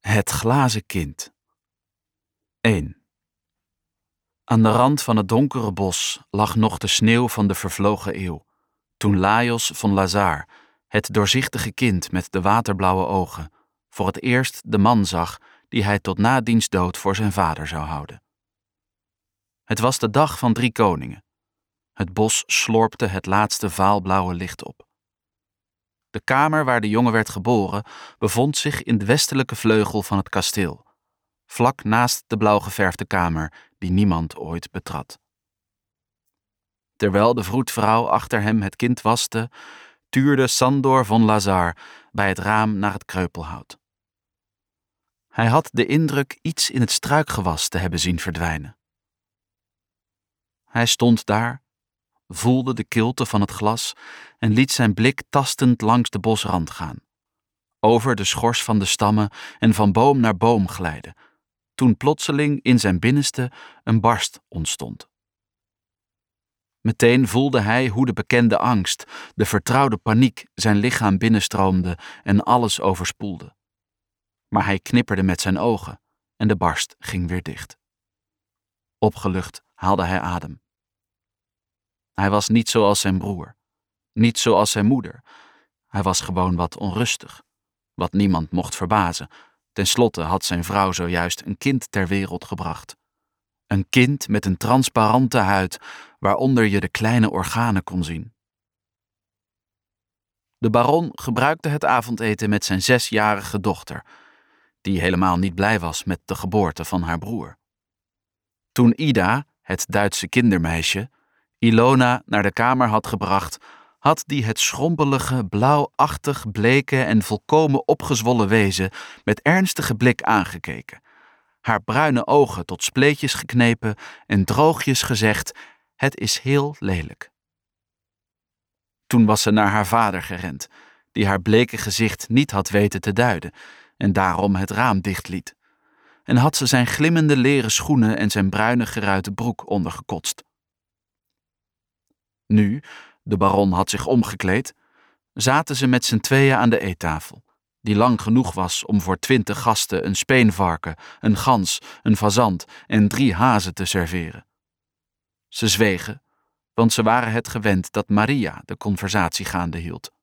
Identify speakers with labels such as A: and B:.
A: Het glazen kind. 1. Aan de rand van het donkere bos lag nog de sneeuw van de vervlogen eeuw, toen Lajos von Lazar, het doorzichtige kind met de waterblauwe ogen, voor het eerst de man zag die hij tot na diens dood voor zijn vader zou houden. Het was de dag van 3 koningen. Het bos slorpte het laatste vaalblauwe licht op. De kamer waar de jongen werd geboren bevond zich in de westelijke vleugel van het kasteel, vlak naast de blauw geverfde kamer die niemand ooit betrad. Terwijl de vroedvrouw achter hem het kind waste, tuurde Sandor von Lazar bij het raam naar het kreupelhout. Hij had de indruk iets in het struikgewas te hebben zien verdwijnen. Hij stond daar, voelde de kilte van het glas en liet zijn blik tastend langs de bosrand gaan, over de schors van de stammen en van boom naar boom glijden, toen plotseling in zijn binnenste een barst ontstond. Meteen voelde hij hoe de bekende angst, de vertrouwde paniek zijn lichaam binnenstroomde en alles overspoelde. Maar hij knipperde met zijn ogen en de barst ging weer dicht. Opgelucht haalde hij adem. Hij was niet zoals zijn broer, niet zoals zijn moeder. Hij was gewoon wat onrustig, wat niemand mocht verbazen. Ten slotte had zijn vrouw zojuist een kind ter wereld gebracht. Een kind met een transparante huid, waaronder je de kleine organen kon zien. De baron gebruikte het avondeten met zijn 6-jarige dochter, die helemaal niet blij was met de geboorte van haar broer. Toen Ida, het Duitse kindermeisje, Ilona naar de kamer had gebracht, had die het schrompelige, blauwachtig, bleke en volkomen opgezwollen wezen met ernstige blik aangekeken, haar bruine ogen tot spleetjes geknepen en droogjes gezegd: "Het is heel lelijk." Toen was ze naar haar vader gerend, die haar bleke gezicht niet had weten te duiden en daarom het raam dichtliet, en had ze zijn glimmende leren schoenen en zijn bruine geruite broek ondergekotst. Nu, de baron had zich omgekleed, zaten ze met z'n tweeën aan de eettafel, die lang genoeg was om voor 20 gasten een speenvarken, een gans, een fazant en 3 hazen te serveren. Ze zwegen, want ze waren het gewend dat Maria de conversatie gaande hield.